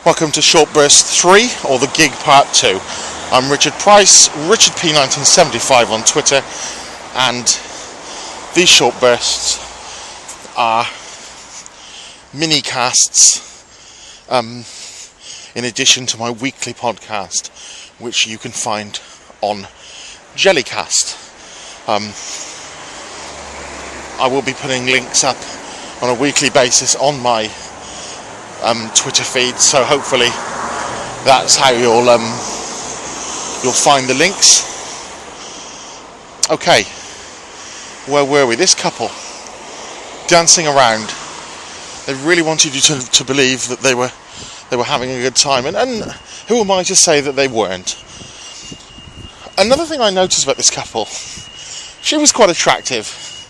Welcome to Short Burst 3, or The Gig Part 2. I'm Richard Price, Richard P1975 on Twitter, and these short bursts are mini-casts in addition to my weekly podcast, which you can find on Jellycast. I will be putting links up on a weekly basis on my Twitter feed, so hopefully that's how you'll find the links. Okay, where were we? This couple dancing around. They really wanted you to believe that they were having a good time, and who am I to say that they weren't? Another thing I noticed about this couple, she was quite attractive,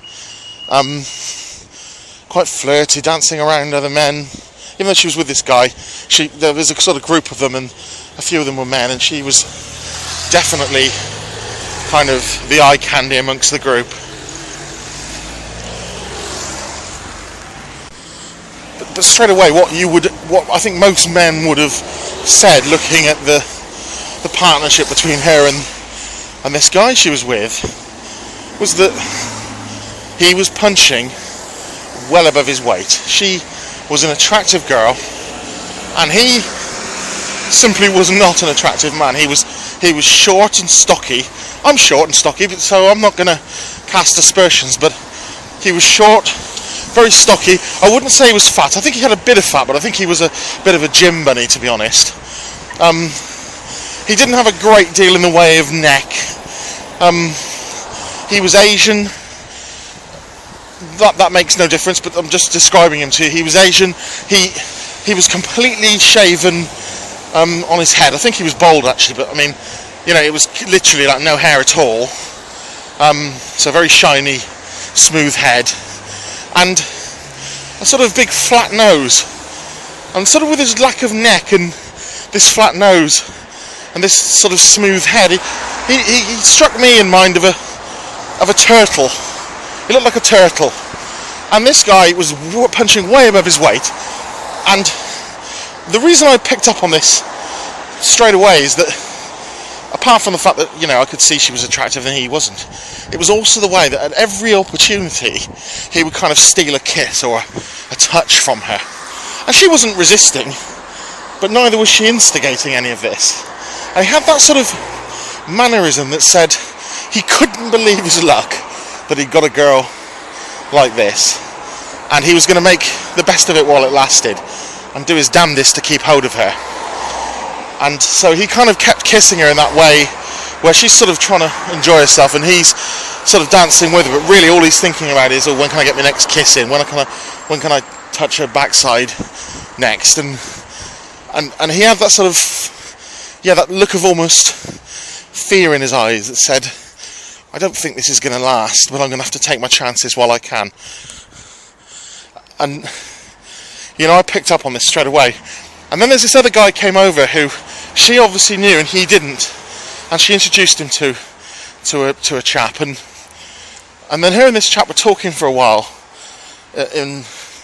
quite flirty, dancing around other men. Even though she was with this guy, there was a sort of group of them, and a few of them were men, and she was definitely kind of the eye candy amongst the group. But straight away, what I think most men would have said, looking at the partnership between her and this guy she was with, was that he was punching well above his weight. She was an attractive girl, and he simply was not an attractive man. He was short and stocky. I'm short and stocky, so I'm not going to cast aspersions, but he was short, very stocky. I wouldn't say he was fat. I think he had a bit of fat, but I think he was a bit of a gym bunny, to be honest. He didn't have a great deal in the way of neck. He was Asian. That makes no difference, but I'm just describing him to you. He was Asian. He was completely shaven on his head. I think he was bald, actually, but I mean, it was literally like no hair at all. So very shiny, smooth head, and a sort of big flat nose. And sort of with his lack of neck and this flat nose and this sort of smooth head, he struck me in mind of a turtle. He looked like a turtle. And this guy was punching way above his weight. And the reason I picked up on this straight away is that, apart from the fact that, I could see she was attractive and he wasn't, it was also the way that at every opportunity he would kind of steal a kiss or a touch from her. And she wasn't resisting, but neither was she instigating any of this. And he had that sort of mannerism that said he couldn't believe his luck that he'd got a girl like this, and he was going to make the best of it while it lasted and do his damnedest to keep hold of her. And so he kind of kept kissing her in that way where she's sort of trying to enjoy herself and he's sort of dancing with her, but really all he's thinking about is, when can I get my next kiss in, when can I touch her backside next, and he had that sort of that look of almost fear in his eyes that said, I don't think this is going to last, but I'm going to have to take my chances while I can. And, I picked up on this straight away. And then there's this other guy came over who she obviously knew and he didn't. And she introduced him to a chap. And then her and this chap were talking for a while. I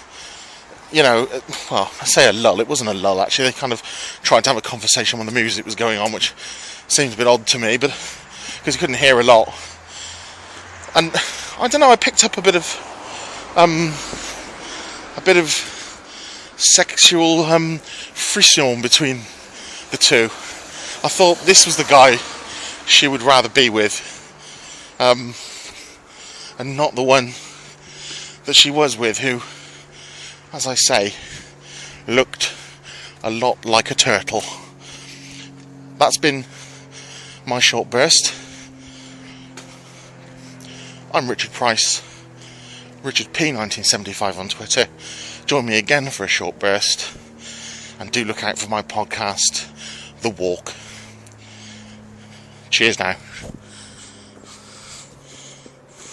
say a lull. It wasn't a lull, actually. They kind of tried to have a conversation when the music was going on, which seems a bit odd to me, but because you couldn't hear a lot. And I don't know, I picked up a bit of sexual frisson between the two. I thought this was the guy she would rather be with, and not the one that she was with, who, as I say, looked a lot like a turtle. That's been my short burst. I'm Richard Price, Richard P1975 on Twitter. Join me again for a short burst, and do look out for my podcast, The Walk. Cheers now.